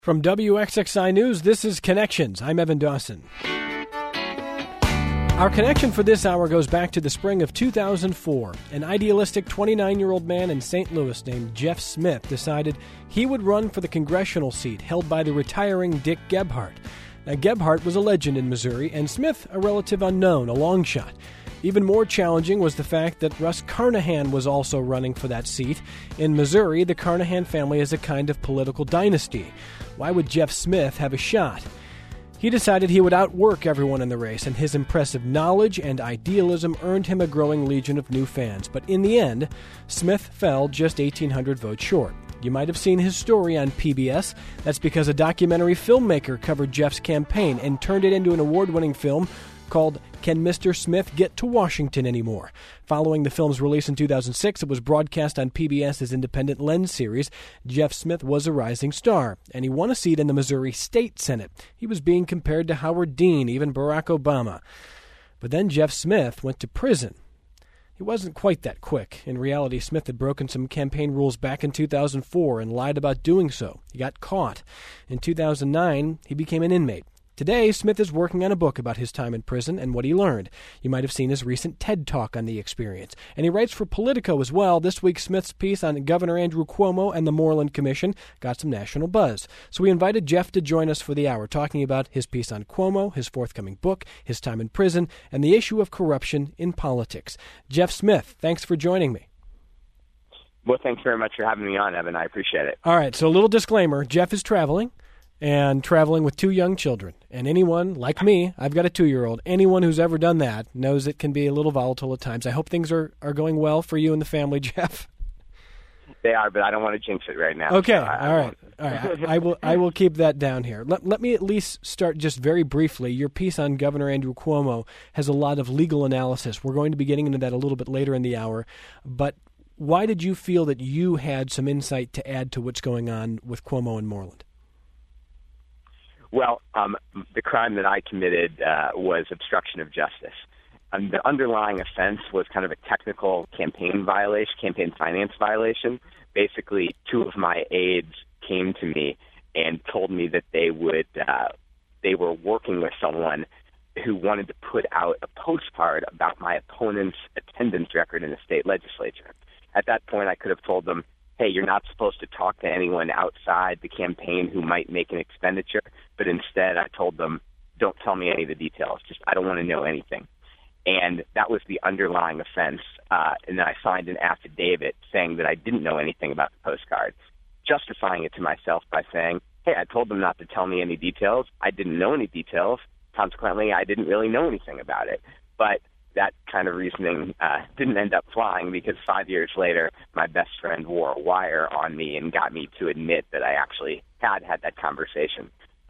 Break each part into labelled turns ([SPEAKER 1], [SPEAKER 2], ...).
[SPEAKER 1] From WXXI News, this is Connections. I'm Evan Dawson. Our connection for this hour goes back to the spring of 2004. An idealistic 29-year-old man in St. Louis named Jeff Smith decided he would run for the congressional seat held by the retiring Dick Gebhardt. Now, Gebhardt was a legend in Missouri, and Smith a relative unknown, a long shot. Even more challenging was the fact that Russ Carnahan was also running for that seat. In Missouri, the Carnahan family is a kind of political dynasty. Why would Jeff Smith have a shot? He decided he would outwork everyone in the race, and his impressive knowledge and idealism earned him a growing legion of new fans. But in the end, Smith fell just 1,800 votes short. You might have seen his story on PBS. That's because a documentary filmmaker covered Jeff's campaign and turned it into an award-winning film called Can Mr. Smith Get to Washington Anymore? Following the film's release in 2006, it was broadcast on PBS's independent Lens series. Jeff Smith was a rising star, and he won a seat in the Missouri State Senate. He was being compared to Howard Dean, even Barack Obama. But then Jeff Smith went to prison. He wasn't quite that quick. In reality, Smith had broken some campaign rules back in 2004 and lied about doing so. He got caught. In 2009, he became an inmate. Today, Smith is working on a book about his time in prison and what he learned. You might have seen his recent TED Talk on the experience. And he writes for Politico as well. This week, Smith's piece on Governor Andrew Cuomo and the Moreland Commission got some national buzz. So we invited Jeff to join us for the hour, talking about his piece on Cuomo, his forthcoming book, his time in prison, and the issue of corruption in politics. Jeff Smith, thanks for joining me.
[SPEAKER 2] Well, thanks very much for having me on, Evan. I appreciate it.
[SPEAKER 1] All right, so a little disclaimer. Jeff is traveling. And traveling with 2 young children. And anyone, like me, I've got a 2-year-old, anyone who's ever done that knows it can be a little volatile at times. I hope things are going well for you and the family, Jeff.
[SPEAKER 2] They are, but I don't want to jinx it right now.
[SPEAKER 1] Okay,
[SPEAKER 2] so
[SPEAKER 1] all right. I will keep that down here. Let me at least start just very briefly. Your piece on Governor Andrew Cuomo has a lot of legal analysis. We're going to be getting into that a little bit later in the hour. But why did you feel that you had some insight to add to what's going on with Cuomo and Moreland?
[SPEAKER 2] Well, the crime that I committed was obstruction of justice. The underlying offense was kind of a technical campaign finance violation. Basically, 2 of my aides came to me and told me that they were working with someone who wanted to put out a postcard about my opponent's attendance record in the state legislature. At that point, I could have told them, hey, you're not supposed to talk to anyone outside the campaign who might make an expenditure. But instead, I told them, don't tell me any of the details. Just, I don't want to know anything. And that was the underlying offense. And then I signed an affidavit saying that I didn't know anything about the postcard, justifying it to myself by saying, hey, I told them not to tell me any details. I didn't know any details. Consequently, I didn't really know anything about it. But that kind of reasoning didn't end up flying because 5 years later, my best friend wore a wire on me and got me to admit that I actually had that conversation.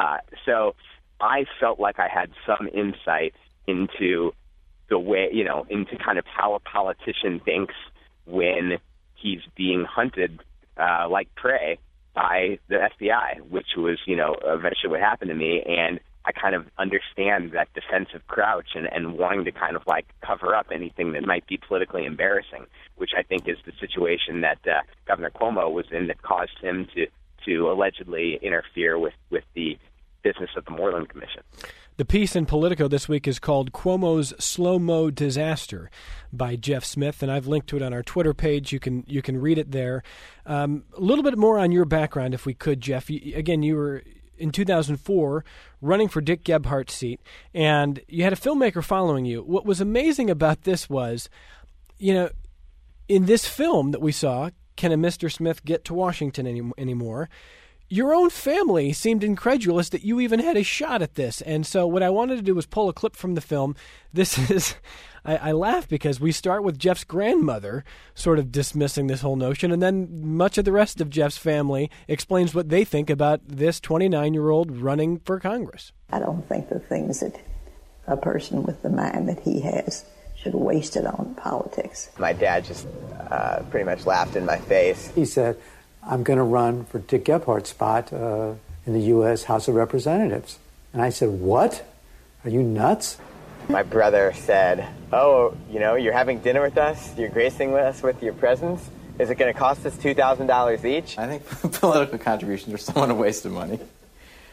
[SPEAKER 2] So I felt like I had some insight into the way, into kind of how a politician thinks when he's being hunted like prey by the FBI, which was, eventually what happened to me. And I kind of understand that defensive crouch and wanting to kind of like cover up anything that might be politically embarrassing, which I think is the situation that Governor Cuomo was in that caused him to allegedly interfere with the business of the Moreland Commission.
[SPEAKER 1] The piece in Politico this week is called Cuomo's Slow-Mo Disaster by Jeff Smith, and I've linked to it on our Twitter page. You can read it there. A little bit more on your background, if we could, Jeff. You were in 2004 running for Dick Gebhardt's seat, and you had a filmmaker following you. What was amazing about this was, in this film that we saw, Can a Mr. Smith Get to Washington Anymore? Your own family seemed incredulous that you even had a shot at this. And so what I wanted to do was pull a clip from the film. This is, I laugh because we start with Jeff's grandmother sort of dismissing this whole notion, and then much of the rest of Jeff's family explains what they think about this 29-year-old running for Congress.
[SPEAKER 3] I don't think the things that a person with the mind that he has should waste it on politics.
[SPEAKER 4] My dad just pretty much laughed in my face.
[SPEAKER 5] He said, I'm going to run for Dick Gephardt's spot in the U.S. House of Representatives. And I said, what? Are you nuts?
[SPEAKER 4] My brother said, oh, you're having dinner with us? You're gracing us with your presence? Is it going to cost us $2,000 each?
[SPEAKER 6] I think political contributions are somewhat a waste of money.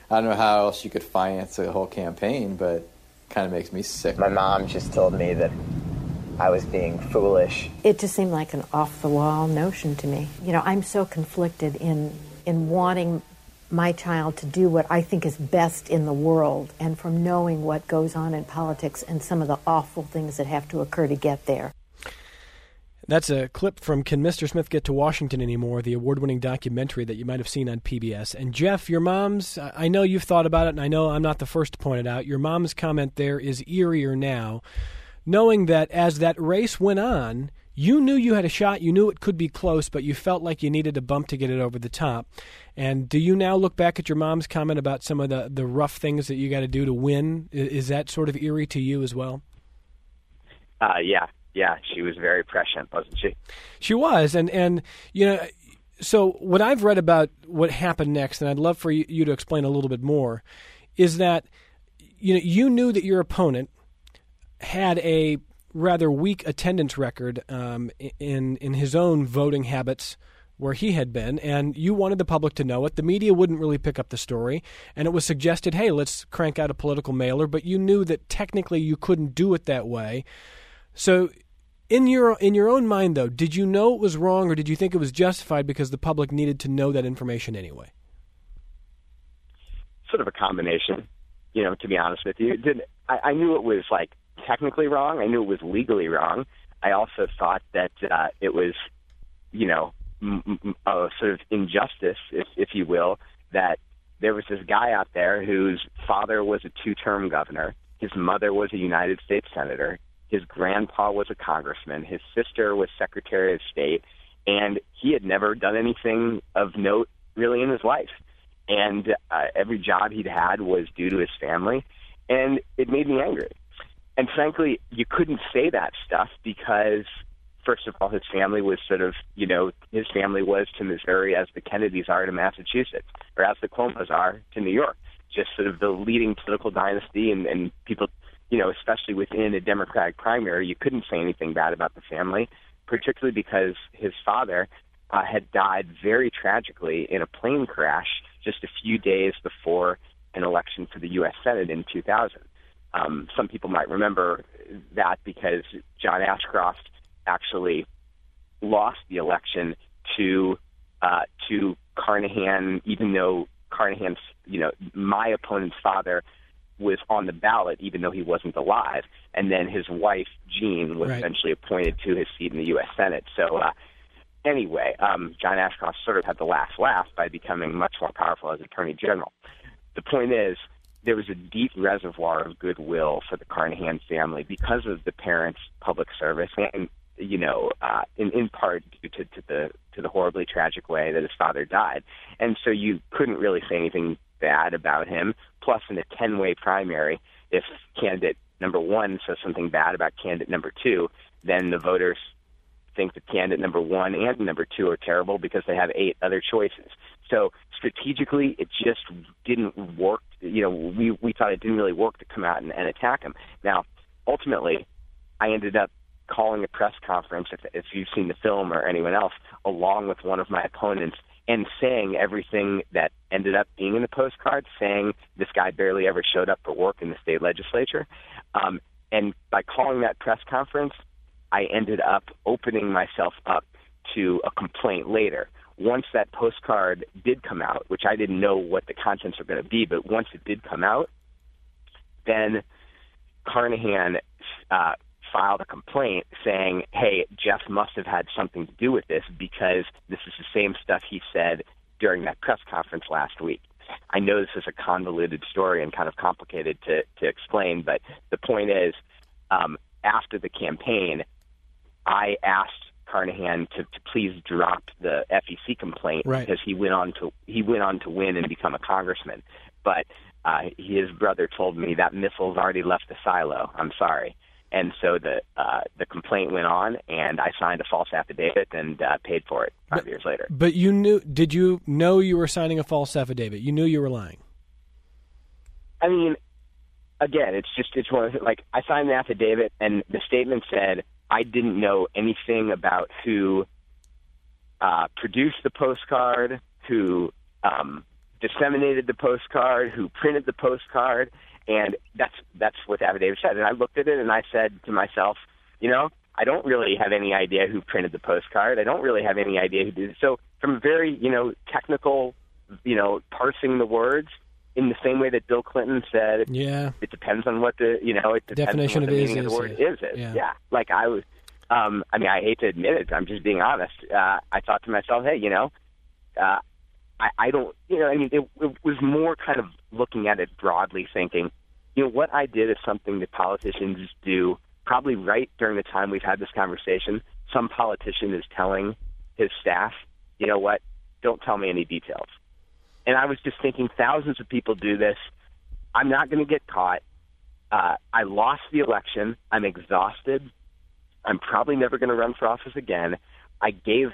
[SPEAKER 6] I don't know how else you could finance a whole campaign, but kind of makes me sick.
[SPEAKER 4] My mom just told me that I was being foolish.
[SPEAKER 7] It just seemed like an off-the-wall notion to me. You know, I'm so conflicted in wanting my child to do what I think is best in the world, and from knowing what goes on in politics and some of the awful things that have to occur to get there.
[SPEAKER 1] That's a clip from Can Mr. Smith Get to Washington Anymore?, the award-winning documentary that you might have seen on PBS. And Jeff, your mom's, I know you've thought about it, and I know I'm not the first to point it out, your mom's comment there is eerier now, knowing that as that race went on, you knew you had a shot, you knew it could be close, but you felt like you needed a bump to get it over the top. And do you now look back at your mom's comment about some of the rough things that you got to do to win? Is that sort of eerie to you as well?
[SPEAKER 2] Yeah, she was very prescient, wasn't she?
[SPEAKER 1] She was, and you know, so what I've read about what happened next, and I'd love for you to explain a little bit more, is that you knew that your opponent had a rather weak attendance record in his own voting habits where he had been, and you wanted the public to know it. The media wouldn't really pick up the story, and it was suggested, hey, let's crank out a political mailer, but you knew that technically you couldn't do it that way. So in your own mind, though, did you know it was wrong, or did you think it was justified because the public needed to know that information anyway?
[SPEAKER 2] Sort of a combination, to be honest with you. I knew it was, technically wrong. I knew it was legally wrong. I also thought that it was, a sort of injustice, if you will, that there was this guy out there whose father was a two-term governor, his mother was a United States senator, his grandpa was a congressman, his sister was Secretary of State, and he had never done anything of note really in his life. And every job he'd had was due to his family, and it made me angry. And frankly, you couldn't say that stuff because, first of all, his family was sort of, his family was to Missouri as the Kennedys are to Massachusetts, or as the Cuomos are to New York, just sort of the leading political dynasty, and people, especially within a Democratic primary, you couldn't say anything bad about the family, particularly because his father had died very tragically in a plane crash just a few days before an election for the U.S. Senate in 2000. Some people might remember that because John Ashcroft actually lost the election to Carnahan, even though Carnahan's, my opponent's father was on the ballot, even though he wasn't alive. And then his wife, Jean, was eventually appointed to his seat in the U.S. Senate. So anyway, John Ashcroft sort of had the last laugh by becoming much more powerful as Attorney General. The point is, there was a deep reservoir of goodwill for the Carnahan family because of the parents' public service, and in part due to the horribly tragic way that his father died. And so you couldn't really say anything bad about him. Plus, in a 10-way primary, if candidate number one says something bad about candidate number two, then the voters think that candidate number one and number two are terrible because they have 8 other choices. So strategically, it just didn't work. We thought it didn't really work to come out and attack him. Now, ultimately, I ended up calling a press conference, if you've seen the film or anyone else, along with one of my opponents, and saying everything that ended up being in the postcard, saying this guy barely ever showed up for work in the state legislature. And by calling that press conference, I ended up opening myself up to a complaint later. Once that postcard did come out, which I didn't know what the contents were going to be, but once it did come out, then Carnahan filed a complaint saying, hey, Jeff must have had something to do with this because this is the same stuff he said during that press conference last week. I know this is a convoluted story and kind of complicated to explain, but the point is, after the campaign, I asked Carnahan to please drop the FEC complaint because he went on to win and become a congressman. But his brother told me that missile's already left the silo. I'm sorry. And so the complaint went on, and I signed a false affidavit and paid for it 5 years later.
[SPEAKER 1] But did you know you were signing a false affidavit? You knew you were lying.
[SPEAKER 2] I mean, again, it's one of the, I signed the affidavit, and the statement said I didn't know anything about who produced the postcard, who disseminated the postcard, who printed the postcard, and that's what the affidavit said. And I looked at it and I said to myself, I don't really have any idea who printed the postcard. I don't really have any idea who did it. So from a very, technical, parsing the words, in the same way that Bill Clinton said, it depends on what the, it depends
[SPEAKER 1] definition
[SPEAKER 2] on what the
[SPEAKER 1] of
[SPEAKER 2] meaning of the word
[SPEAKER 1] is.
[SPEAKER 2] is.
[SPEAKER 1] Yeah.
[SPEAKER 2] Like I was, I hate to admit it, I'm just being honest. I thought to myself, hey, I don't, it was more kind of looking at it broadly, thinking, what I did is something that politicians do probably right during the time we've had this conversation. Some politician is telling his staff, you know what, don't tell me any details. And I was just thinking, thousands of people do this. I'm not going to get caught. I lost the election. I'm exhausted. I'm probably never going to run for office again. I gave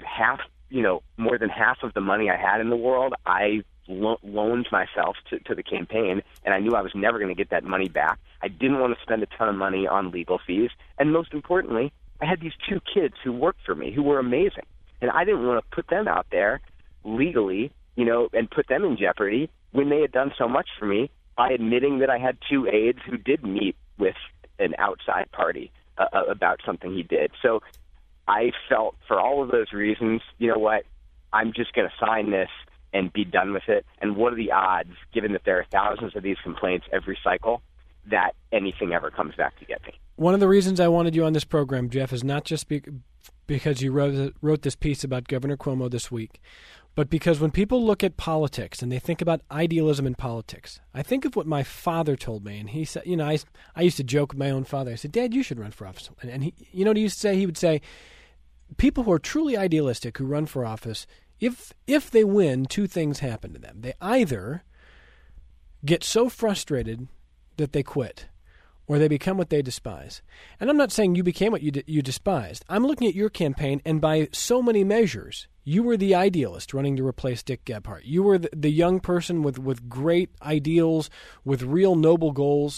[SPEAKER 2] more than half of the money I had in the world. I loaned myself to the campaign, and I knew I was never going to get that money back. I didn't want to spend a ton of money on legal fees. And most importantly, I had these 2 kids who worked for me who were amazing. And I didn't want to put them out there legally, and put them in jeopardy when they had done so much for me by admitting that I had 2 aides who did meet with an outside party about something he did. So I felt, for all of those reasons, you know what, I'm just going to sign this and be done with it. And what are the odds, given that there are thousands of these complaints every cycle, that anything ever comes back to get me?
[SPEAKER 1] One of the reasons I wanted you on this program, Jeff, is not just because you wrote this piece about Governor Cuomo this week, but because when people look at politics and they think about idealism in politics, I think of what my father told me. And he said, I used to joke with my own father. I said, Dad, you should run for office. And he, what he used to say? He would say, people who are truly idealistic who run for office, if they win, 2 things happen to them. They either get so frustrated that they quit, or they become what they despise. And I'm not saying you became what you despised. I'm looking at your campaign, and by so many measures, you were the idealist running to replace Dick Gephardt. You were the young person with great ideals, with real noble goals.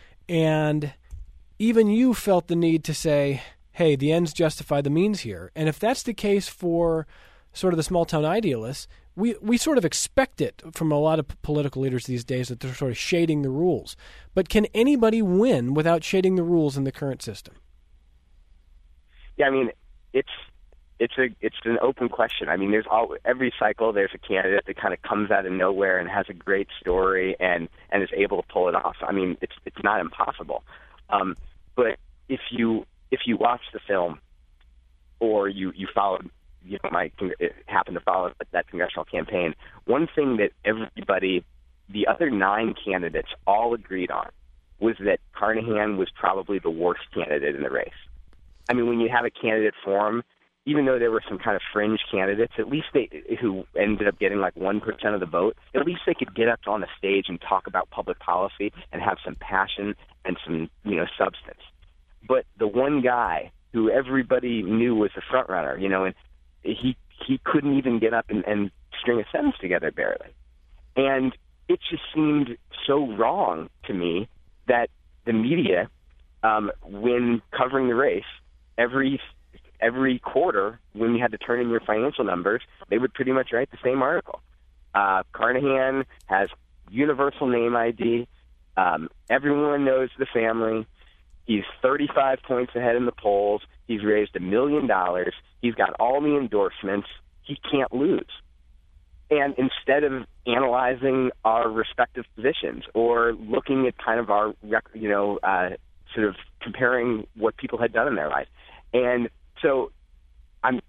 [SPEAKER 1] And even you felt the need to say, hey, the ends justify the means here. And if that's the case for sort of the small-town idealists, we sort of expect it from a lot of political leaders these days, that they're sort of shading the rules. But can anybody win without shading the rules in the current system?
[SPEAKER 2] Yeah, it's an open question. There's every cycle there's a candidate that kind of comes out of nowhere and has a great story and is able to pull it off. It's not impossible. But if you watch the film, or you followed, happened to follow that congressional campaign, one thing that everybody, the other 9 candidates, all agreed on was that Carnahan was probably the worst candidate in the race. When you have a candidate forum, even though there were some kind of fringe candidates, at least who ended up getting like 1% of the vote, at least they could get up on the stage and talk about public policy and have some passion and some, substance. But the one guy who everybody knew was the front runner, and he couldn't even get up and string a sentence together barely. And it just seemed so wrong to me that the media, when covering the race, every quarter, when you had to turn in your financial numbers, they would pretty much write the same article. Carnahan has universal name ID. Everyone knows the family. He's 35 points ahead in the polls. He's raised $1 million. He's got all the endorsements. He can't lose. And instead of analyzing our respective positions or looking at kind of our, sort of comparing what people had done in their life. And so I'm,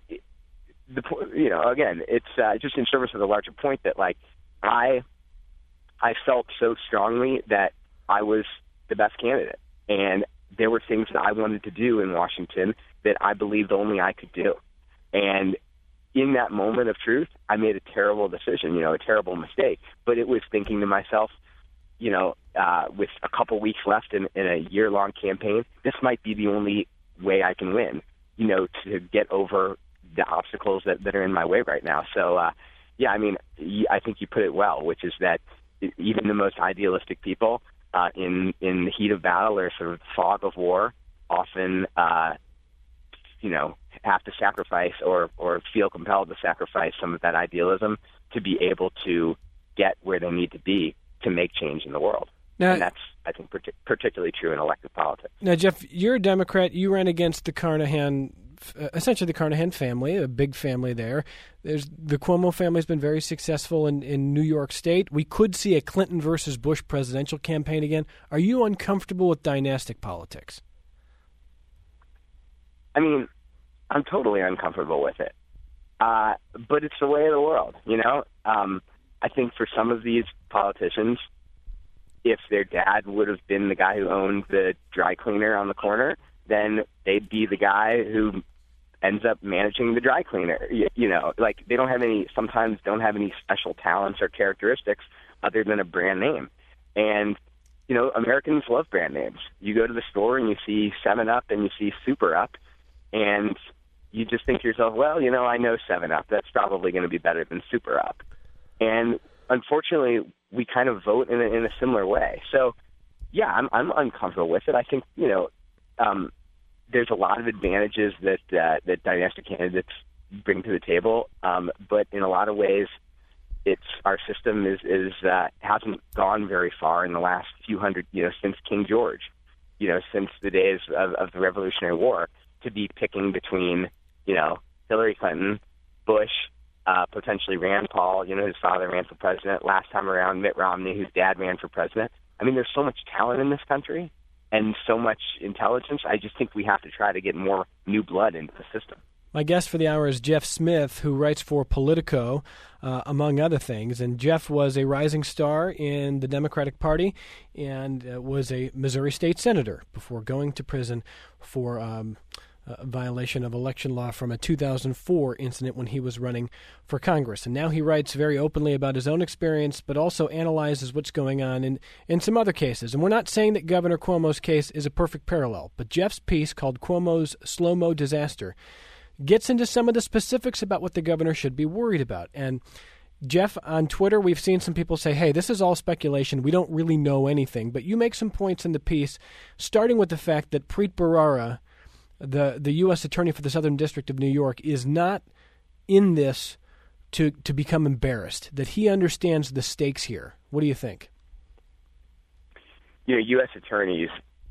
[SPEAKER 2] again, it's just in service of the larger point that, like, I felt so strongly that I was the best candidate. And there were things that I wanted to do in Washington that I believed only I could do. And in that moment of truth, I made a terrible decision, a terrible mistake. But it was thinking to myself, with a couple weeks left in a year-long campaign, this might be the only way I can win, to get over the obstacles that are in my way right now. So, I think you put it well, which is that even the most idealistic people in the heat of battle or sort of fog of war often, have to sacrifice or feel compelled to sacrifice some of that idealism to be able to get where they need to be to make change in the world.
[SPEAKER 1] Now,
[SPEAKER 2] and that's, I think, particularly true in elective politics.
[SPEAKER 1] Now, Jeff, you're a Democrat. You ran against the Carnahan, essentially the Carnahan family, a big family there. The Cuomo family has been very successful in New York State. We could see a Clinton versus Bush presidential campaign again. Are you uncomfortable with dynastic politics?
[SPEAKER 2] I mean, I'm totally uncomfortable with it. But it's the way of the world, you know? I think for some of these politicians, if their dad would have been the guy who owned the dry cleaner on the corner, then they'd be the guy who ends up managing the dry cleaner. You know, like sometimes don't have any special talents or characteristics other than a brand name. And, you know, Americans love brand names. You go to the store and you see 7-Up and you see Super Up, and you just think to yourself, well, you know, I know 7-Up. That's probably going to be better than Super Up. And unfortunately, we kind of vote in a similar way. So, yeah, I'm uncomfortable with it. I think, you know, there's a lot of advantages that dynastic candidates bring to the table, but in a lot of ways, our system hasn't gone very far in the last few hundred, you know, since King George, you know, since the days of the Revolutionary War, to be picking between, you know, Hillary Clinton, Bush, potentially Rand Paul, you know, his father ran for president. Last time around, Mitt Romney, whose dad ran for president. I mean, there's so much talent in this country and so much intelligence. I just think we have to try to get more new blood into the system.
[SPEAKER 1] My guest for the hour is Jeff Smith, who writes for Politico, among other things. And Jeff was a rising star in the Democratic Party and was a Missouri state senator before going to prison for a violation of election law from a 2004 incident when he was running for Congress. And now he writes very openly about his own experience, but also analyzes what's going on in some other cases. And we're not saying that Governor Cuomo's case is a perfect parallel, but Jeff's piece, called Cuomo's Slow-Mo Disaster, gets into some of the specifics about what the governor should be worried about. And Jeff, on Twitter, we've seen some people say, hey, this is all speculation. We don't really know anything. But you make some points in the piece, starting with the fact that Preet Bharara, the U.S. Attorney for the Southern District of New York, is not in this to become embarrassed, that he understands the stakes here. What do you think?
[SPEAKER 2] You know, U.S. attorneys,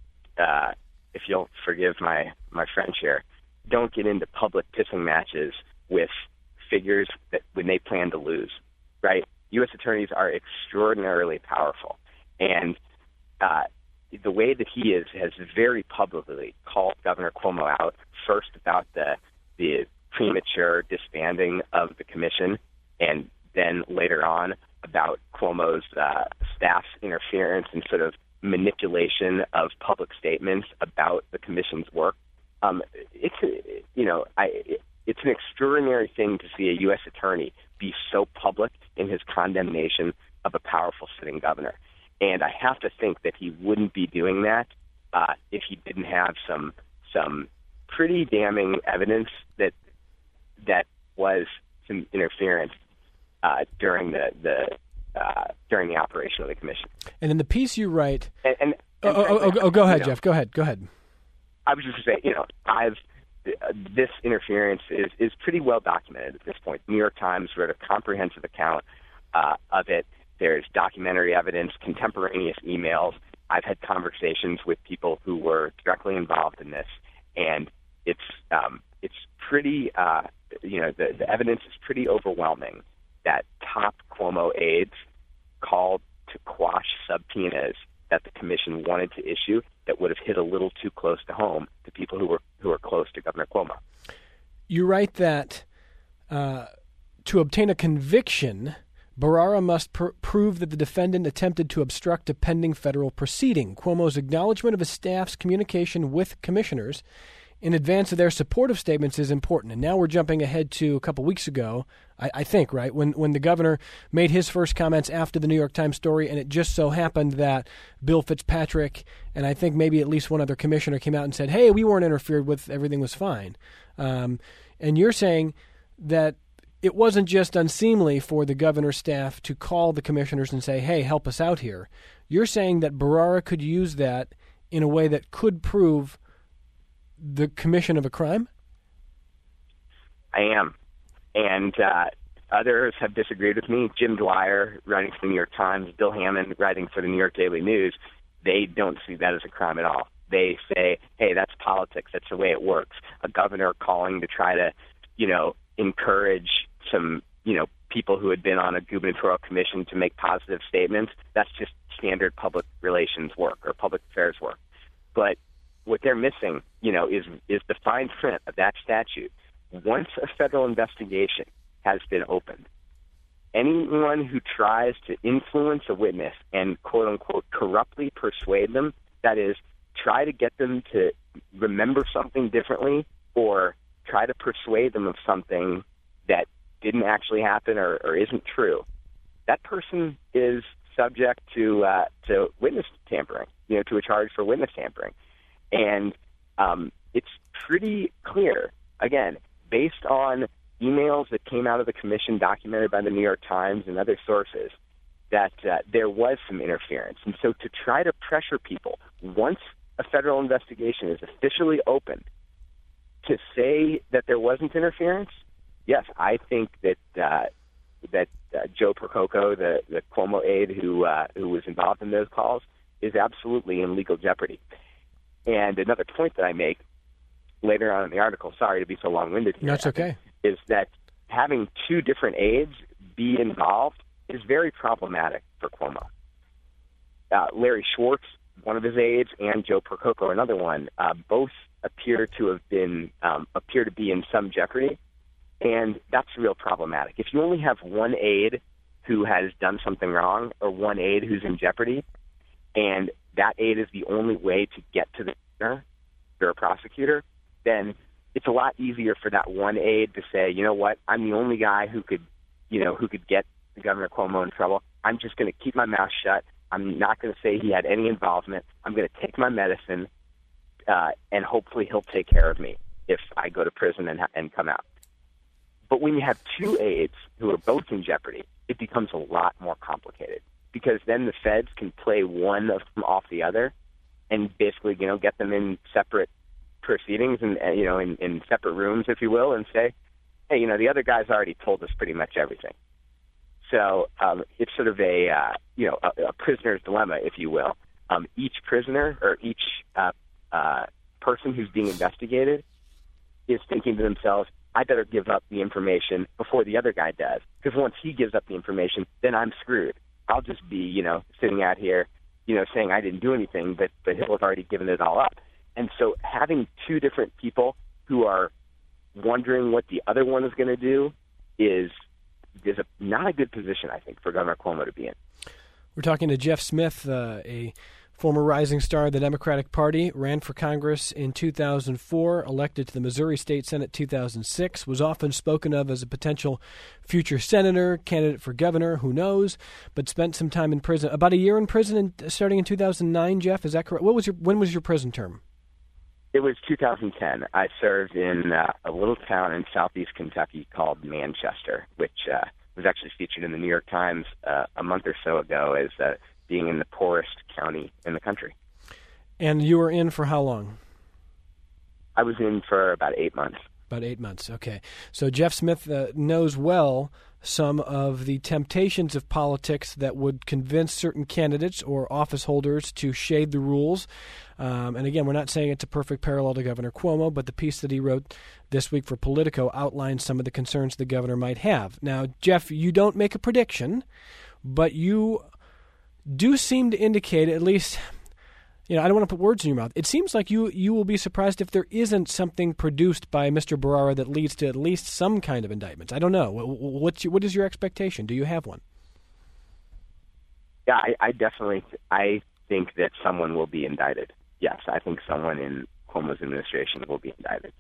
[SPEAKER 2] if you'll forgive my French here, don't get into public pissing matches with figures that when they plan to lose, right? U.S. attorneys are extraordinarily powerful. And the way that he has very publicly called Governor Cuomo out, first about the premature disbanding of the commission, and then later on about Cuomo's staff's interference and sort of manipulation of public statements about the commission's work. It's an extraordinary thing to see a U.S. attorney be so public in his condemnation of a powerful sitting governor. And I have to think that he wouldn't be doing that if he didn't have some pretty damning evidence that was some interference during the operation of the commission. And
[SPEAKER 1] in the piece you write, go ahead, Jeff. Go ahead.
[SPEAKER 2] I was just going to say, this interference is pretty well documented at this point. The New York Times wrote a comprehensive account of it. There's documentary evidence, contemporaneous emails. I've had conversations with people who were directly involved in this, and it's pretty, the evidence is pretty overwhelming that top Cuomo aides called to quash subpoenas that the commission wanted to issue that would have hit a little too close to home to people who are close to Governor Cuomo. You
[SPEAKER 1] write that to obtain a conviction, Bharara must prove that the defendant attempted to obstruct a pending federal proceeding. Cuomo's acknowledgement of his staff's communication with commissioners in advance of their supportive statements is important. And now we're jumping ahead to a couple weeks ago, I think, right, when the governor made his first comments after the New York Times story, and it just so happened that Bill Fitzpatrick and I think maybe at least one other commissioner came out and said, hey, we weren't interfered with, everything was fine. And you're saying that it wasn't just unseemly for the governor's staff to call the commissioners and say, hey, help us out here. You're saying that Bharara could use that in a way that could prove the commission of a crime?
[SPEAKER 2] I am. And Others have disagreed with me. Jim Dwyer, writing for the New York Times, Bill Hammond, writing for the New York Daily News, they don't see that as a crime at all. They say, hey, that's politics. That's the way it works. A governor calling to try to, encourage some, people who had been on a gubernatorial commission to make positive statements. That's just standard public relations work or public affairs work. But what they're missing, is the fine print of that statute. Once a federal investigation has been opened, anyone who tries to influence a witness and, quote unquote, corruptly persuade them, that is, try to get them to remember something differently or try to persuade them of something that didn't actually happen or isn't true, that person is subject to witness tampering, to a charge for witness tampering. And it's pretty clear, again, based on emails that came out of the commission documented by the New York Times and other sources, that there was some interference. And so to try to pressure people, once a federal investigation is officially opened, to say that there wasn't interference, yes, I think that Joe Percoco, the Cuomo aide who was involved in those calls, is absolutely in legal jeopardy. And another point that I make later on in the article, sorry to be so long-winded here,
[SPEAKER 1] that's okay,
[SPEAKER 2] is that having two different aides be involved is very problematic for Cuomo. Larry Schwartz, one of his aides, and Joe Percoco, another one, both appear to be in some jeopardy, and that's real problematic. If you only have one aide who has done something wrong or one aide who's in jeopardy, and that aide is the only way to get to the governor or a prosecutor, then it's a lot easier for that one aide to say, you know what, I'm the only guy who could get Governor Cuomo in trouble. I'm just going to keep my mouth shut. I'm not going to say he had any involvement. I'm going to take my medicine, and hopefully he'll take care of me if I go to prison and come out. But when you have two aides who are both in jeopardy, it becomes a lot more complicated, because then the feds can play one of them off the other and basically, get them in separate proceedings and, in separate rooms, if you will, and say, hey, the other guy's already told us pretty much everything. So it's sort of a prisoner's dilemma, if you will. Each prisoner or each person who's being investigated is thinking to themselves, I better give up the information before the other guy does, because once he gives up the information, then I'm screwed. I'll just be, sitting out here, saying I didn't do anything, but he'll have already given it all up. And so having two different people who are wondering what the other one is going to do is not a good position, I think, for Governor Cuomo to be in.
[SPEAKER 1] We're talking to Jeff Smith, a former rising star of the Democratic Party, ran for Congress in 2004, elected to the Missouri State Senate 2006, was often spoken of as a potential future senator, candidate for governor, who knows, but spent some time in prison, about a year in prison starting in 2009, Jeff, is that correct? When was your prison term?
[SPEAKER 2] It was 2010. I served in a little town in southeast Kentucky called Manchester, which was actually featured in the New York Times a month or so ago as being in the poorest county in the country.
[SPEAKER 1] And you were in for how long?
[SPEAKER 2] I was in for about 8 months.
[SPEAKER 1] About 8 months, okay. So Jeff Smith knows well some of the temptations of politics that would convince certain candidates or office holders to shade the rules. And again, we're not saying it's a perfect parallel to Governor Cuomo, but the piece that he wrote this week for Politico outlines some of the concerns the governor might have. Now, Jeff, you don't make a prediction, but you do seem to indicate, at least, I don't want to put words in your mouth. It seems like you will be surprised if there isn't something produced by Mr. Bharara that leads to at least some kind of indictments. I don't know. What is your expectation? Do you have one?
[SPEAKER 2] Yeah, I think that someone will be indicted. Yes, I think someone in Cuomo's administration will be indicted.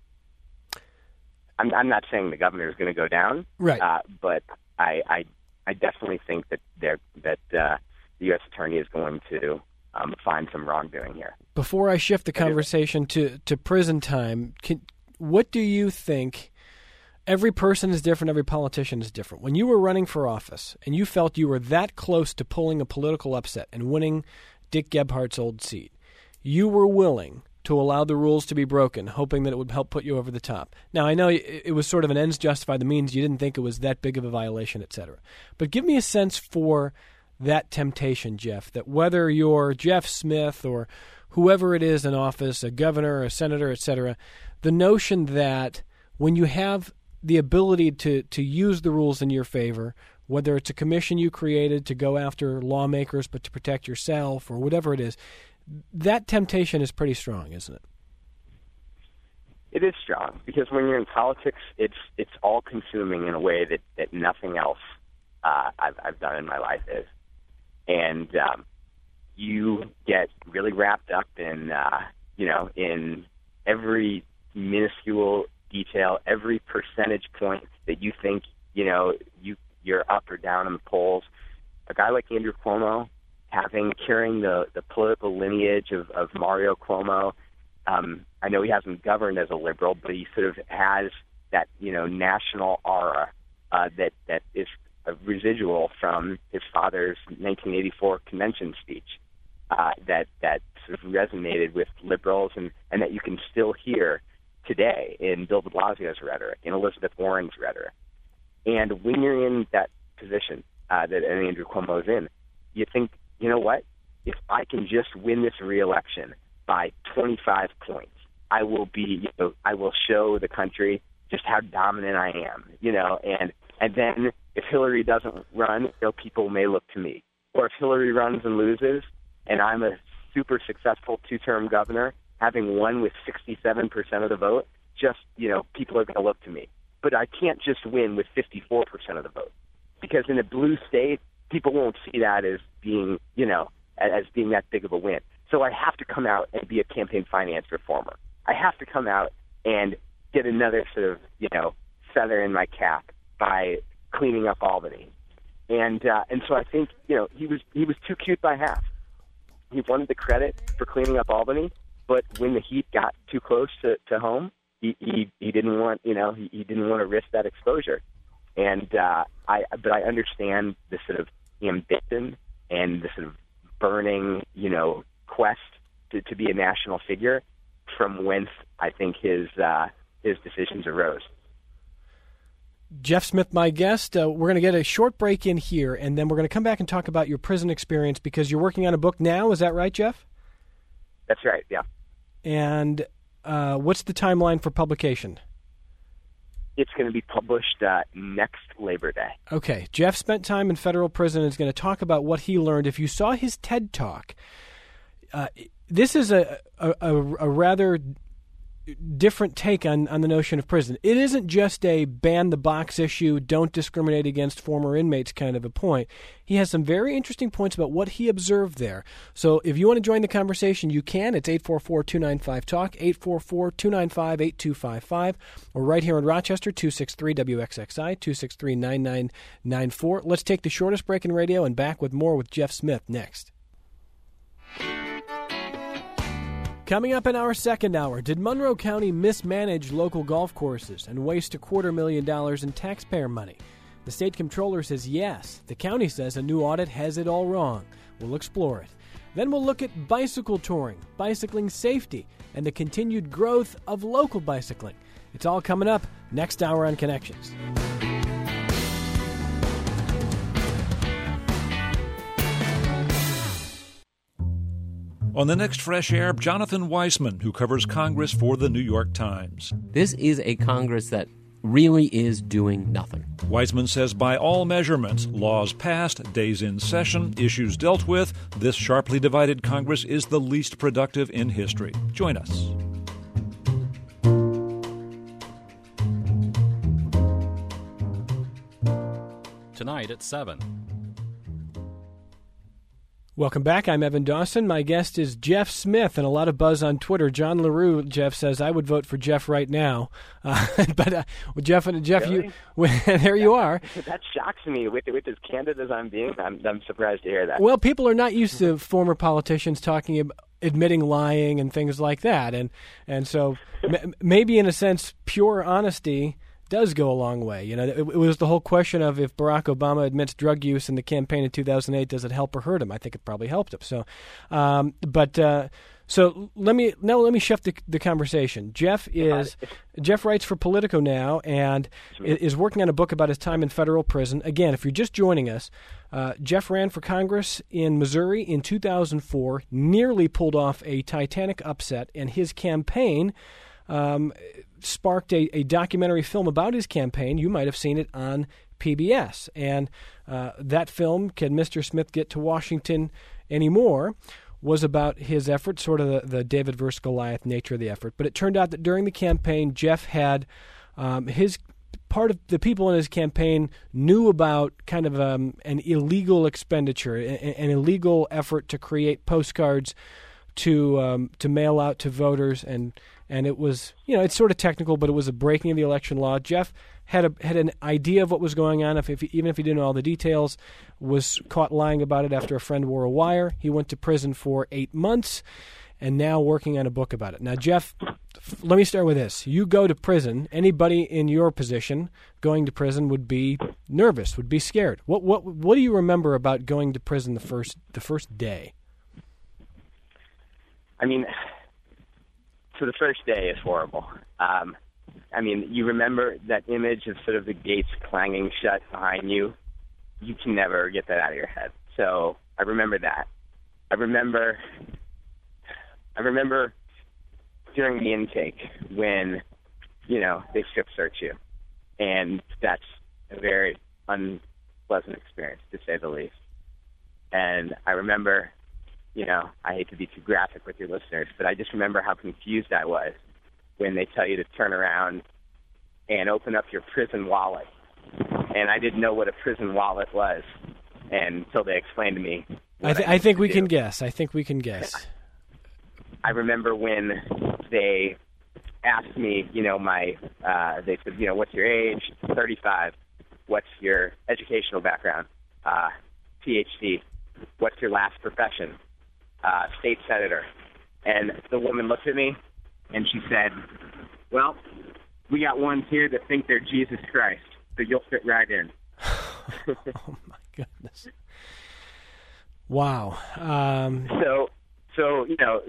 [SPEAKER 2] I'm not saying the governor is going to go down,
[SPEAKER 1] right?
[SPEAKER 2] But I definitely think that the U.S. attorney is going to find some wrongdoing here.
[SPEAKER 1] Before I shift the conversation to prison time, what do you think? Every person is different. Every politician is different. When you were running for office and you felt you were that close to pulling a political upset and winning Dick Gephardt's old seat, you were willing to allow the rules to be broken, hoping that it would help put you over the top. Now, I know it was sort of an ends justify the means. You didn't think it was that big of a violation, et cetera. But give me a sense for that temptation, Jeff, that whether you're Jeff Smith or whoever it is in office, a governor, a senator, et cetera, the notion that when you have the ability to use the rules in your favor, whether it's a commission you created to go after lawmakers but to protect yourself or whatever it is, that temptation is pretty strong, isn't it?
[SPEAKER 2] It is strong because when you're in politics, it's all consuming in a way that nothing else I've done in my life is, and you get really wrapped up in in every minuscule detail, every percentage point that you think you're up or down in the polls. A guy like Andrew Cuomo, carrying the political lineage of Mario Cuomo. I know he hasn't governed as a liberal, but he sort of has that national aura that is a residual from his father's 1984 convention speech that sort of resonated with liberals and that you can still hear today in Bill de Blasio's rhetoric, in Elizabeth Warren's rhetoric. And when you're in that position that Andrew Cuomo is in, you think, you know what? If I can just win this re-election by 25 points, I will show the country just how dominant I am, and then if Hillary doesn't run, people may look to me. Or if Hillary runs and loses, and I'm a super successful two-term governor, having won with 67% of the vote, people are going to look to me. But I can't just win with 54% of the vote, because in a blue state, people won't see that as being, as being that big of a win. So I have to come out and be a campaign finance reformer. I have to come out and get another sort of, feather in my cap by cleaning up Albany. And so I think, he was too cute by half. He wanted the credit for cleaning up Albany, but when the heat got too close to home, he didn't want, he didn't want to risk that exposure. And but I understand the sort of ambition and the sort of burning, quest to be a national figure, from whence I think his decisions arose.
[SPEAKER 1] Jeff Smith, my guest. We're going to get a short break in here, and then we're going to come back and talk about your prison experience, because you're working on a book now. Is that right, Jeff?
[SPEAKER 2] That's right, yeah.
[SPEAKER 1] And what's the timeline for publication?
[SPEAKER 2] It's going to be published next Labor Day. Okay.
[SPEAKER 1] Jeff spent time in federal prison and is going to talk about what he learned. If you saw his TED Talk, this is a rather different take on the notion of prison. It isn't just a ban the box issue, don't discriminate against former inmates kind of a point. He has some very interesting points about what he observed there. So if you want to join the conversation, you can. It's 844-295-TALK, 844-295-8255, or right here in Rochester, 263-WXXI, 263-9994. Let's take the shortest break in radio and back with more with Jeff Smith next. Coming up in our second hour, did Monroe County mismanage local golf courses and waste $250,000 in taxpayer money? The state comptroller says yes. The county says a new audit has it all wrong. We'll explore it. Then we'll look at bicycle touring, bicycling safety, and the continued growth of local bicycling. It's all coming up next hour on Connections.
[SPEAKER 8] On the next Fresh Air, Jonathan Weissman, who covers Congress for the New York Times.
[SPEAKER 9] This is a Congress that really is doing nothing.
[SPEAKER 8] Weissman says by all measurements, laws passed, days in session, issues dealt with, this sharply divided Congress is the least productive in history. Join us.
[SPEAKER 10] Tonight at 7.
[SPEAKER 1] Welcome back. I'm Evan Dawson. My guest is Jeff Smith, and a lot of buzz on Twitter. John LaRue, Jeff says, I would vote for Jeff right now. Jeff,
[SPEAKER 2] really?
[SPEAKER 1] There you are.
[SPEAKER 2] That shocks me. With as candid as I'm being, I'm surprised to hear that.
[SPEAKER 1] Well, people are not used to former politicians talking about admitting lying and things like that. And so maybe in a sense, pure honesty does go a long way. It was the whole question of if Barack Obama admits drug use in the campaign in 2008, does it help or hurt him? I think it probably helped him. So, So let me shift the conversation. Jeff writes for Politico now and is working on a book about his time in federal prison. Again, if you're just joining us, Jeff ran for Congress in Missouri in 2004, nearly pulled off a Titanic upset, and his campaign sparked a documentary film about his campaign. You might have seen it on PBS. And that film, Can Mr. Smith Get to Washington Anymore?, was about his effort, sort of the David versus Goliath nature of the effort. But it turned out that during the campaign, Jeff had his part of the people in his campaign knew about kind of an illegal expenditure, an illegal effort to create postcards to mail out to voters, and it was, it's sort of technical, but it was a breaking of the election law. Jeff had an idea of what was going on, even if he didn't know all the details, was caught lying about it after a friend wore a wire. He went to prison for 8 months, and now working on a book about it. Now, Jeff, let me start with this. You go to prison. Anybody in your position going to prison would be nervous, would be scared. What do you remember about going to prison the first day?
[SPEAKER 2] I mean, so the first day is horrible. You remember that image of sort of the gates clanging shut behind you. You can never get that out of your head. So I remember that. I remember during the intake when, they strip search you. And that's a very unpleasant experience, to say the least. And I remember, I hate to be too graphic with your listeners, but I just remember how confused I was when they tell you to turn around and open up your prison wallet. And I didn't know what a prison wallet was until they explained to me.
[SPEAKER 1] I think we can guess.
[SPEAKER 2] I remember when they asked me, they said, what's your age? 35. What's your educational background? PhD. What's your last profession? State senator. And the woman looked at me and she said, well, we got ones here that think they're Jesus Christ, so you'll fit right in.
[SPEAKER 1] Oh, my goodness. Wow. So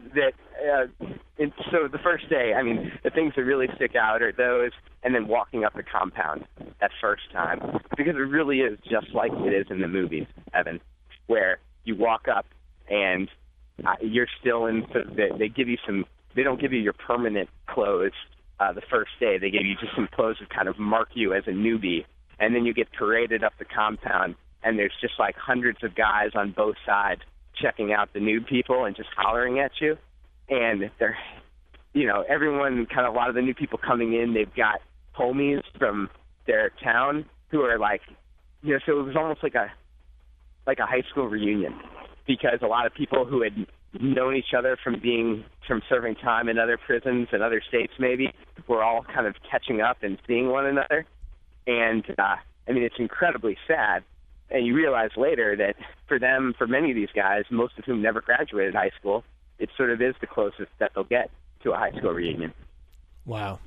[SPEAKER 1] the first day, the things that really stick out are those, and then walking up the compound that first time, because it really is just like it is in the movies, Evan, where you walk up and you're still in. They give you some. They don't give you your permanent clothes the first day. They give you just some clothes that kind of mark you as a newbie, and then you get paraded up the compound, and there's just like hundreds of guys on both sides checking out the new people and just hollering at you. And they're, everyone, kind of a lot of the new people coming in, they've got homies from their town who are like, so it was almost like a high school reunion, because a lot of people who had known each other from serving time in other prisons and other states maybe were all kind of catching up and seeing one another. And, it's incredibly sad. And you realize later that for many of these guys, most of whom never graduated high school, it sort of is the closest that they'll get to a high school reunion. Wow.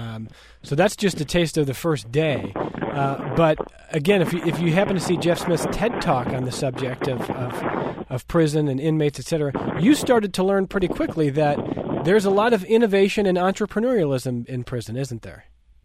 [SPEAKER 1] So that's just a taste of the first day. But again, if you happen to see Jeff Smith's TED Talk on the subject of prison and inmates, etc., you started to learn pretty quickly that there's a lot of innovation and entrepreneurialism in prison, isn't there?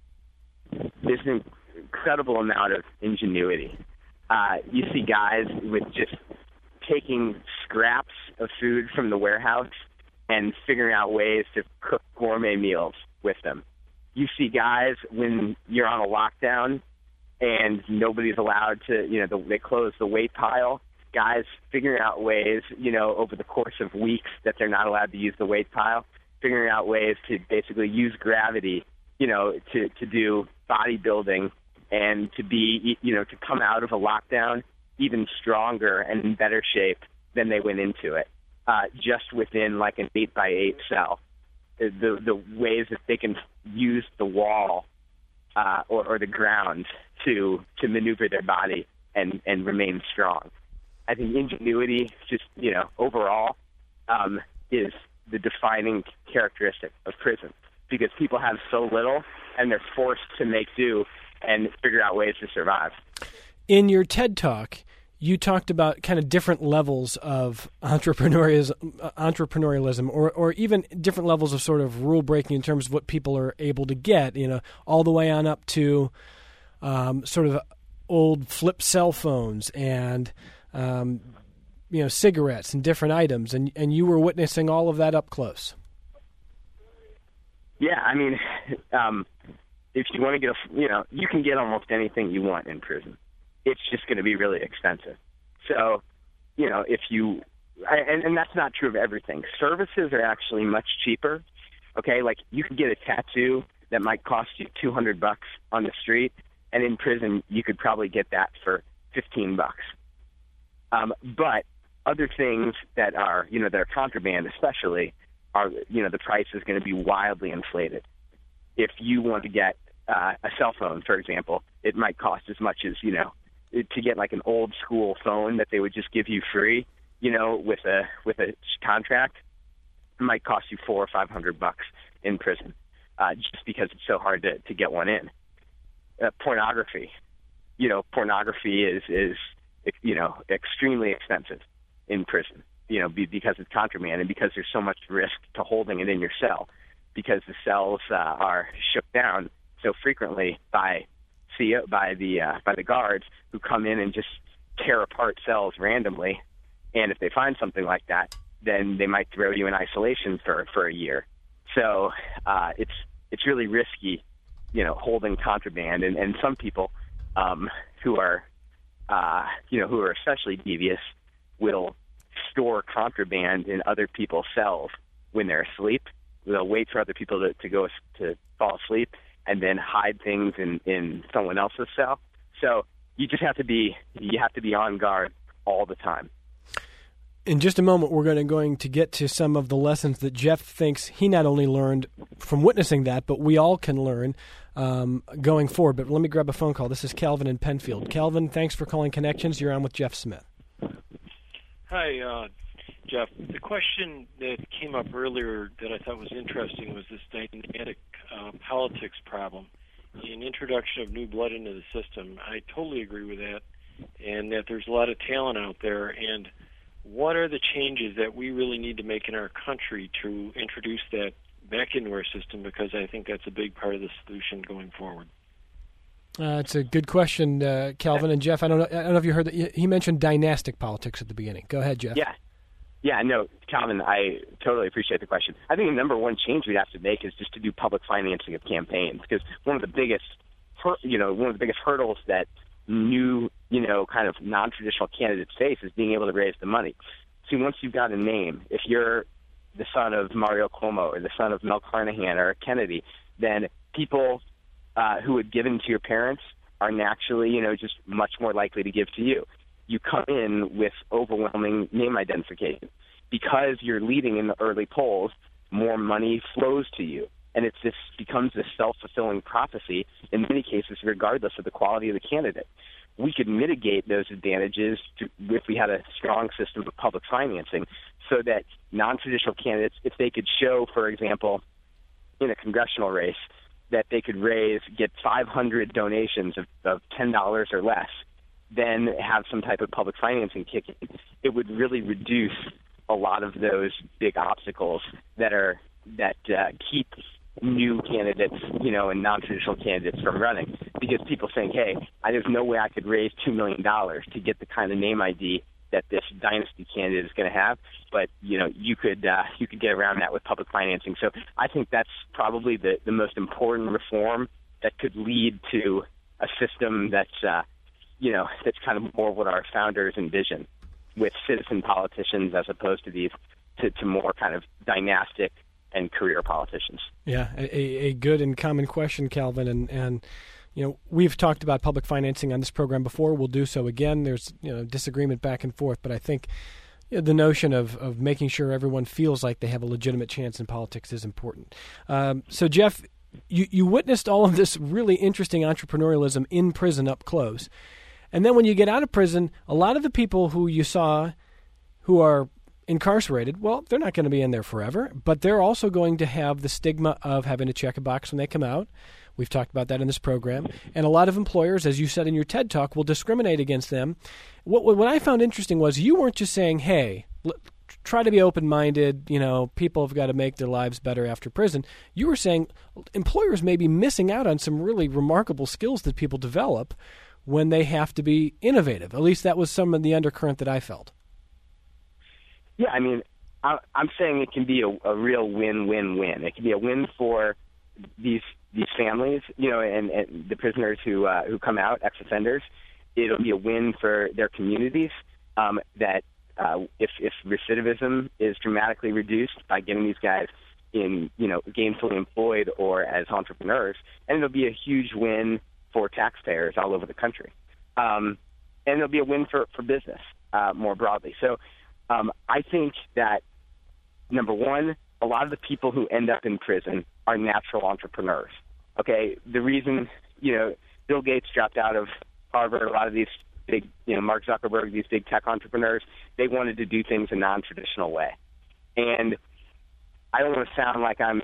[SPEAKER 2] There's an incredible amount of ingenuity. You see guys with just taking scraps of food from the warehouse and figuring out ways to cook gourmet meals with them. You see guys when you're on a lockdown and nobody's allowed to, they close the weight pile, guys figuring out ways, over the course of weeks that they're not allowed to use the weight pile, figuring out ways to basically use gravity, to do bodybuilding and to be, to come out of a lockdown even stronger and in better shape than they went into it, just within like an 8x8 cell. The ways that they can use the wall or the ground to maneuver their body and remain strong. I think ingenuity, just overall, is the defining characteristic of prison, because people have so little and they're forced to make do and figure out ways to survive.
[SPEAKER 1] In your TED Talk, you talked about kind of different levels of entrepreneurialism or even different levels of sort of rule breaking in terms of what people are able to get, all the way on up to sort of old flip cell phones and, cigarettes and different items. And you were witnessing all of that up close.
[SPEAKER 2] Yeah, I mean, if you want to get you can get almost anything you want in prison. It's just going to be really expensive. So, if you, and that's not true of everything. Services are actually much cheaper. Okay, like you could get a tattoo that might cost you $200 on the street, and in prison you could probably get that for $15. But other things that are, that are contraband, especially, are, the price is going to be wildly inflated. If you want to get a cell phone, for example, it might cost as much as, to get like an old school phone that they would just give you free, with a contract, it might cost you $400 or $500 in prison, just because it's so hard to get one in. Pornography, pornography is extremely expensive in prison, because it's contraband and because there's so much risk to holding it in your cell, because the cells are shook down so frequently by the guards who come in and just tear apart cells randomly, and if they find something like that, then they might throw you in isolation for a year. So it's really risky, holding contraband, and some people who are especially devious will store contraband in other people's cells when they're asleep. They'll wait for other people to fall asleep and then hide things in someone else's cell. So you just have to be on guard all the time.
[SPEAKER 1] In just a moment, we're going to get to some of the lessons that Jeff thinks he not only learned from witnessing that, but we all can learn going forward. But let me grab a phone call. This is Calvin in Penfield. Calvin, thanks for calling Connections. You're on with Jeff Smith.
[SPEAKER 11] Hi, Jeff. The question that came up earlier that I thought was interesting was this dynamic politics problem. In introduction of new blood into the system, I totally agree with that, and that there's a lot of talent out there. And what are the changes that we really need to make in our country to introduce that back into our system? Because I think that's a big part of the solution going forward.
[SPEAKER 1] It's a good question, Calvin. And Jeff, I don't know if you heard that he mentioned dynastic politics at the beginning. Go ahead, Jeff.
[SPEAKER 2] Yeah, no, Calvin, I totally appreciate the question. I think the number one change we have to make is just to do public financing of campaigns, because one of the biggest hurdles that new, kind of non-traditional candidates face is being able to raise the money. See, once you've got a name, if you're the son of Mario Cuomo or the son of Mel Carnahan or Kennedy, then people who had given to your parents are naturally, just much more likely to give to you. You come in with overwhelming name identification. Because you're leading in the early polls, more money flows to you. And it just becomes this self-fulfilling prophecy in many cases, regardless of the quality of the candidate. We could mitigate those advantages if we had a strong system of public financing, so that non-traditional candidates, if they could show, for example, in a congressional race, that they could get 500 donations of $10 or less, then have some type of public financing kick in, it would really reduce a lot of those big obstacles that keep new candidates, and non-traditional candidates from running. Because people think, hey, there's no way I could raise $2 million to get the kind of name ID that this dynasty candidate is going to have, but you could get around that with public financing. So I think that's probably the most important reform that could lead to a system that's that's kind of more what our founders envisioned, with citizen politicians as opposed to these to more kind of dynastic and career politicians.
[SPEAKER 1] Yeah, a good and common question, Calvin, and we've talked about public financing on this program before. We'll do so again. There's disagreement back and forth, but I think the notion of making sure everyone feels like they have a legitimate chance in politics is important. So, Jeff, you witnessed all of this really interesting entrepreneurialism in prison up close. And then when you get out of prison, a lot of the people who you saw who are incarcerated, well, they're not going to be in there forever, but they're also going to have the stigma of having to check a box when they come out. We've talked about that in this program. And a lot of employers, as you said in your TED Talk, will discriminate against them. What I found interesting was you weren't just saying, hey, try to be open-minded, people have got to make their lives better after prison. You were saying employers may be missing out on some really remarkable skills that people develop when they have to be innovative. At least that was some of the undercurrent that I felt.
[SPEAKER 2] Yeah, I mean, I'm saying it can be a real win-win-win. It can be a win for these families, and the prisoners who come out, ex-offenders. It'll be a win for their communities that if recidivism is dramatically reduced by getting these guys in, gainfully employed or as entrepreneurs, and it'll be a huge win for taxpayers all over the country. And it'll be a win for business more broadly. So I think that, number one, a lot of the people who end up in prison are natural entrepreneurs. Okay, the reason, Bill Gates dropped out of Harvard, a lot of these big, Mark Zuckerberg, these big tech entrepreneurs, they wanted to do things a non-traditional way. And I don't want to sound like I'm,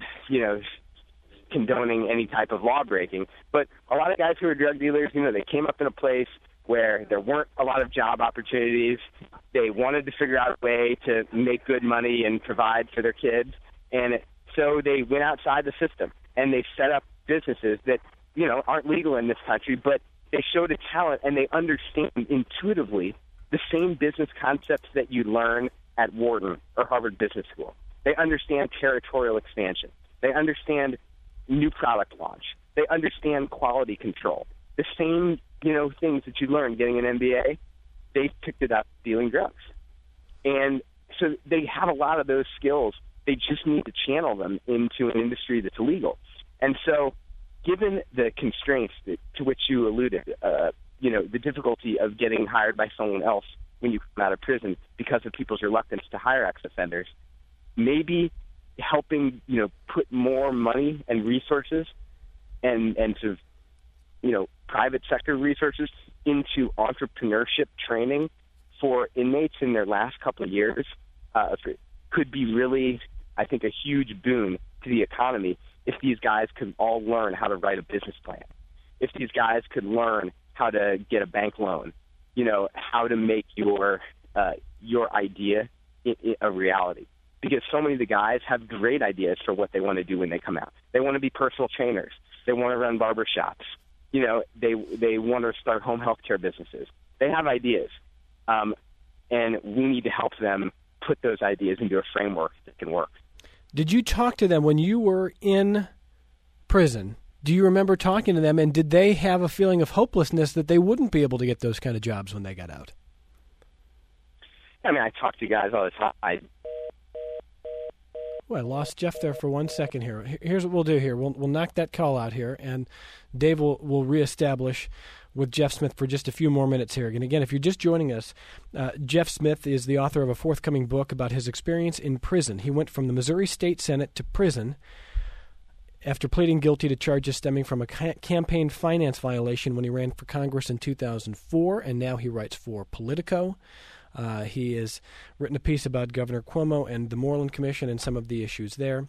[SPEAKER 2] condoning any type of law breaking, but a lot of guys who are drug dealers, they came up in a place where there weren't a lot of job opportunities. They wanted to figure out a way to make good money and provide for their kids. And so they went outside the system and they set up businesses that, aren't legal in this country, but they showed a talent and they understand intuitively the same business concepts that you learn at Wharton or Harvard Business School. They understand territorial expansion. They understand new product launch. They understand quality control. The same, things that you learn getting an MBA, they picked it up dealing drugs. And so they have a lot of those skills. They just need to channel them into an industry that's legal. And so given the constraints to which you alluded, the difficulty of getting hired by someone else when you come out of prison because of people's reluctance to hire ex-offenders, maybe helping, put more money and resources and sort of, private sector resources into entrepreneurship training for inmates in their last couple of years could be really, I think, a huge boon to the economy if these guys could all learn how to write a business plan, if these guys could learn how to get a bank loan, how to make your idea a reality. Because so many of the guys have great ideas for what they want to do when they come out. They want to be personal trainers. They want to run barbershops. They want to start home health care businesses. They have ideas, and we need to help them put those ideas into a framework that can work.
[SPEAKER 1] Did you talk to them when you were in prison? Do you remember talking to them, and did they have a feeling of hopelessness that they wouldn't be able to get those kind of jobs when they got out?
[SPEAKER 2] I mean, I talk to guys all the time.
[SPEAKER 1] Well, I lost Jeff there for 1 second here. Here's what we'll do here. We'll knock that call out here, and Dave will reestablish with Jeff Smith for just a few more minutes here. And again, if you're just joining us, Jeff Smith is the author of a forthcoming book about his experience in prison. He went from the Missouri State Senate to prison after pleading guilty to charges stemming from a campaign finance violation when he ran for Congress in 2004, and now he writes for Politico. He has written a piece about Governor Cuomo and the Moreland Commission and some of the issues there.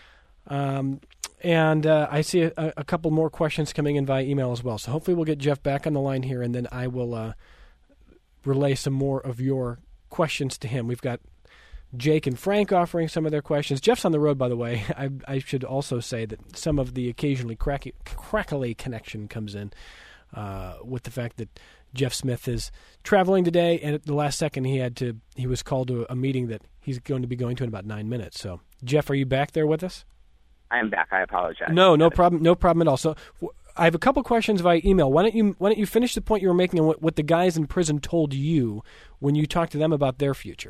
[SPEAKER 1] And I see a couple more questions coming in via email as well. So hopefully we'll get Jeff back on the line here, and then I will relay some more of your questions to him. We've got Jake and Frank offering some of their questions. Jeff's on the road, by the way. I should also say that some of the occasionally crackly connection comes in with the fact that Jeff Smith is traveling today, and at the last second he was called to a meeting that he's going to be going to in about 9 minutes. So, Jeff, are you back there with us?
[SPEAKER 2] I am back. I apologize.
[SPEAKER 1] No problem at all. So, I have a couple questions via email. Why don't you finish the point you were making on what the guys in prison told you when you talked to them about their future?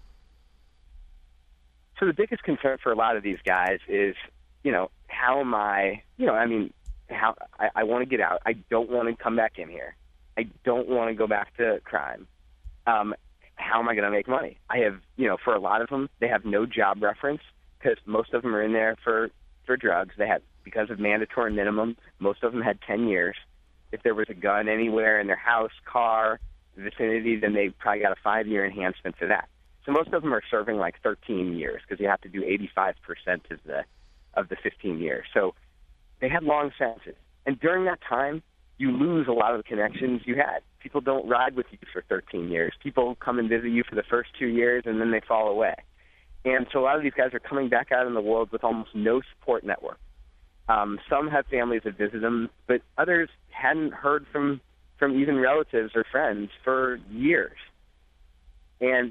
[SPEAKER 2] So the biggest concern for a lot of these guys is, how am I? How I want to get out. I don't want to come back in here. I don't want to go back to crime. How am I going to make money? I have, for a lot of them, they have no job reference because most of them are in there for drugs. They have, because of mandatory minimum, most of them had 10 years. If there was a gun anywhere in their house, car, vicinity, then they probably got a 5-year enhancement for that. So most of them are serving like 13 years because you have to do 85% of the 15 years. So they had long sentences. And during that time, you lose a lot of the connections you had. People don't ride with you for 13 years. People come and visit you for the first 2 years, and then they fall away. And so a lot of these guys are coming back out in the world with almost no support network. Some have families that visit them, but others hadn't heard from even relatives or friends for years. And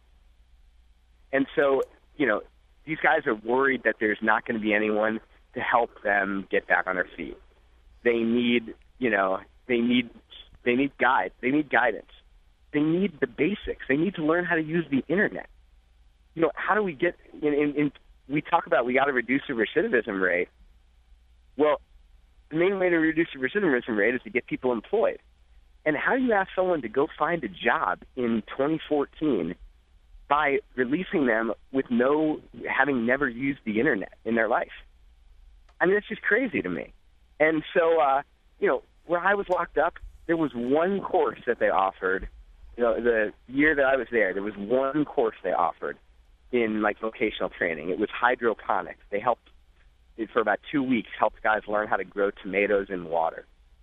[SPEAKER 2] so, you know, these guys are worried that there's not going to be anyone to help them get back on their feet. They need, you know, they need guides. They need guidance. They need the basics. They need to learn how to use the internet. You know, how do we get we talk about we got to reduce the recidivism rate. Well, the main way to reduce the recidivism rate is to get people employed. And how do you ask someone to go find a job in 2014 by releasing them with having never used the internet in their life? I mean, it's just crazy to me. And so, you know, where I was locked up, there was one course that they offered. You know, the year that I was there was one course they offered in like vocational training. It was hydroponics. They helped for about 2 weeks, helped guys learn how to grow tomatoes in water.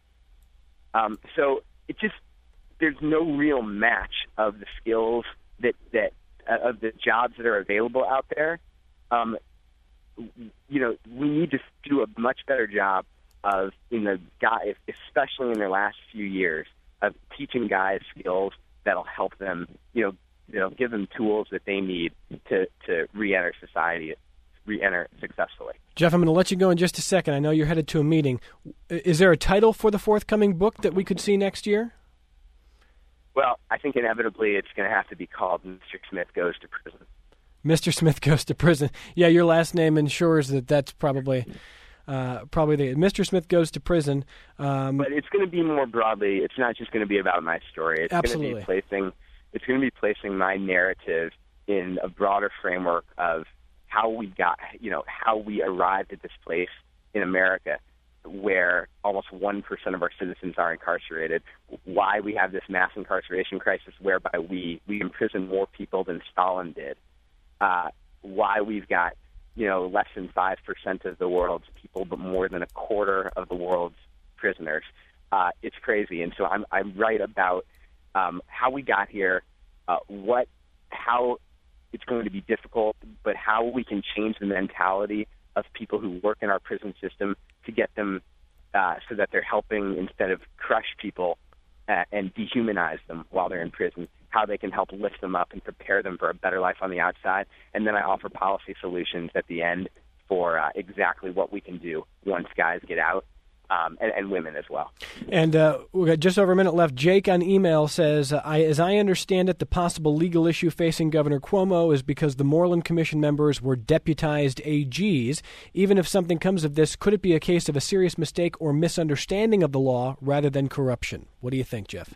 [SPEAKER 2] So it just, there's no real match of the skills that of the jobs that are available out there. You know, we need to do a much better job of, especially in their last few years, of teaching guys skills that'll help them, you know, give them tools that they need to re-enter society, re-enter successfully.
[SPEAKER 1] Jeff, I'm going to let you go in just a second. I know you're headed to a meeting. Is there a title for the forthcoming book that we could see next year?
[SPEAKER 2] Well, I think inevitably it's going to have to be called Mr. Smith Goes to Prison.
[SPEAKER 1] Mr. Smith Goes to Prison. Yeah, your last name ensures that's probably the Mr. Smith Goes to Prison.
[SPEAKER 2] But it's going to be more broadly. It's not just going to be about my story. It's
[SPEAKER 1] Absolutely.
[SPEAKER 2] It's going to be placing my narrative in a broader framework of how we arrived at this place in America where almost 1% of our citizens are incarcerated, why we have this mass incarceration crisis whereby we imprison more people than Stalin did, why we've got, you know, less than 5% of the world's people, but more than a quarter of the world's prisoners. It's crazy. And so I write about how we got here, how it's going to be difficult, but how we can change the mentality of people who work in our prison system to get them so that they're helping instead of crush people and dehumanize them while they're in prison, how they can help lift them up and prepare them for a better life on the outside. And then I offer policy solutions at the end for exactly what we can do once guys get out, and women as well. And
[SPEAKER 1] we've got just over a minute left. Jake on email says, as I understand it, the possible legal issue facing Governor Cuomo is because the Moreland Commission members were deputized AGs. Even if something comes of this, could it be a case of a serious mistake or misunderstanding of the law rather than corruption? What do you think, Jeff?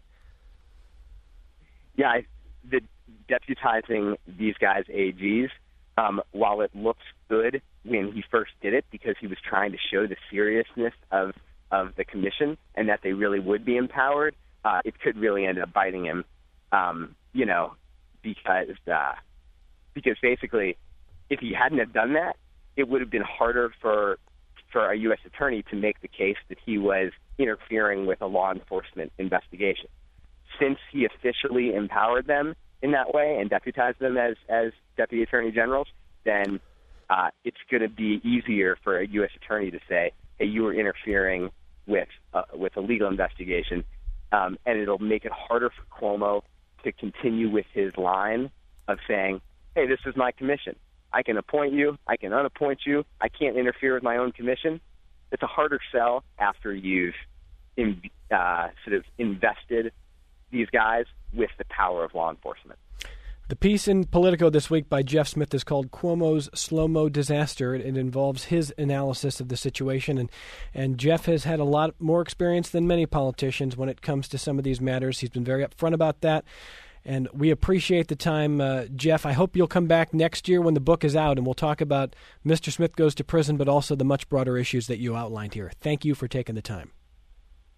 [SPEAKER 2] Yeah, the deputizing these guys AGs, while it looks good when he first did it because he was trying to show the seriousness of the commission and that they really would be empowered, it could really end up biting him, you know, because basically if he hadn't have done that, it would have been harder for a U.S. attorney to make the case that he was interfering with a law enforcement investigation. Since he officially empowered them in that way and deputized them as deputy attorney generals, then it's going to be easier for a U.S. attorney to say, hey, you were interfering with a legal investigation, and it'll make it harder for Cuomo to continue with his line of saying, hey, this is my commission. I can appoint you. I can unappoint you. I can't interfere with my own commission. It's a harder sell after you've sort of invested these guys with the power of law enforcement.
[SPEAKER 1] The piece in Politico this week by Jeff Smith is called Cuomo's Slow-Mo Disaster. It involves his analysis of the situation, and Jeff has had a lot more experience than many politicians when it comes to some of these matters. He's been very upfront about that, and we appreciate the time. Jeff, I hope you'll come back next year when the book is out, and we'll talk about Mr. Smith Goes to Prison, but also the much broader issues that you outlined here. Thank you for taking the time.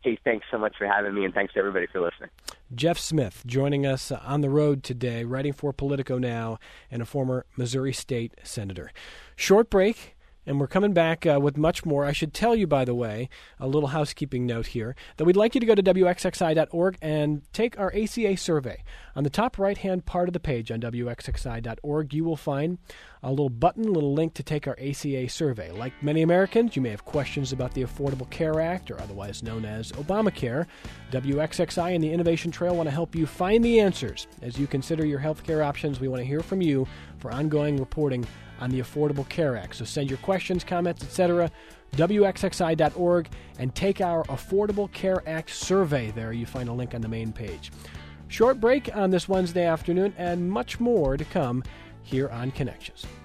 [SPEAKER 2] Hey, thanks so much for having me, and thanks to everybody for listening.
[SPEAKER 1] Jeff Smith joining us on the road today, writing for Politico now, and a former Missouri State Senator. Short break, and we're coming back with much more. I should tell you, by the way, a little housekeeping note here, that we'd like you to go to WXXI.org and take our ACA survey. On the top right-hand part of the page on WXXI.org, you will find a little button, a little link to take our ACA survey. Like many Americans, you may have questions about the Affordable Care Act, or otherwise known as Obamacare. WXXI and the Innovation Trail want to help you find the answers. As you consider your health care options, we want to hear from you for ongoing reporting on the Affordable Care Act. So send your questions, comments, etc., WXXI.org, and take our Affordable Care Act survey there. You find a link on the main page. Short break on this Wednesday afternoon, and much more to come here on Connections.